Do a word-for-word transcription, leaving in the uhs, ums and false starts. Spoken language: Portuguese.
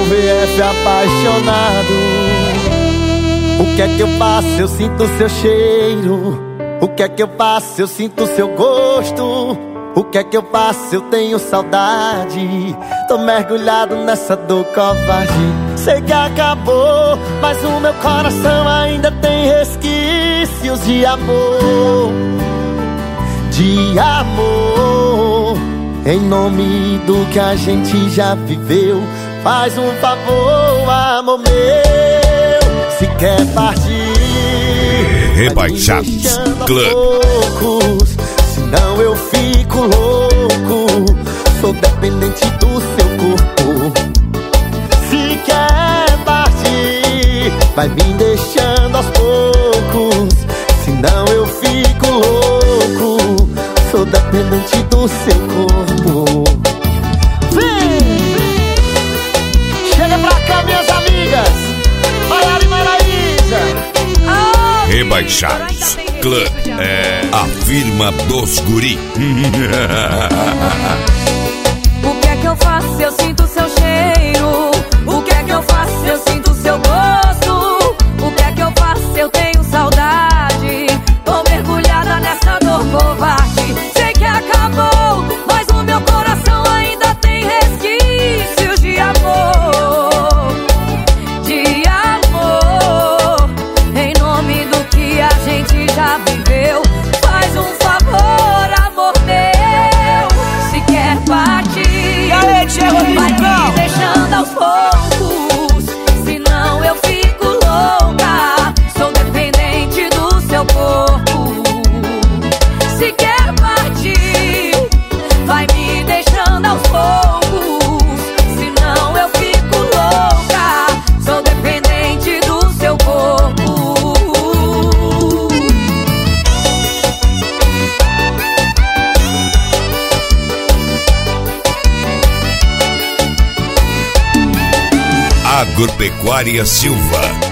um V F apaixonado. O que é que eu faço? Eu sinto seu cheiro. O que é que eu faço? Eu sinto seu gosto. O que é que eu faço? Eu tenho saudade. Tô mergulhado nessa dor covarde. Sei que acabou, mas o meu coração ainda tem resquícios de amor. De amor. Em nome do que a gente já viveu, faz um favor, amor meu. Se quer partir, Rebaixados Club. Senão eu fico louco. Sou dependente do seu corpo. Se quer partir, vai me deixando aos poucos. Senão eu fico louco. Sou dependente do seu corpo. Vem! Chega pra cá, minhas amigas. Maiara e Maraísa. Rebaixados Club é a firma dos guri. O que é que eu faço? Eu sinto seu cheiro. O que é que eu faço? Eu sinto seu gosto. O que é que eu faço? Eu tenho saudade. Tô mergulhada nessa dor covarde. Sei que acabou, mas o meu coração ainda tem resquícios de amor. De amor. Em nome do que a gente já viveu, faz um favor, amor meu. Se quer partir, vai me deixando aos poucos. Senão eu fico louca. Sou dependente do seu corpo. Se quer partir, vai me deixando aos poucos. Senão eu fico louca. Sou dependente do seu corpo. Agropecuária Silva.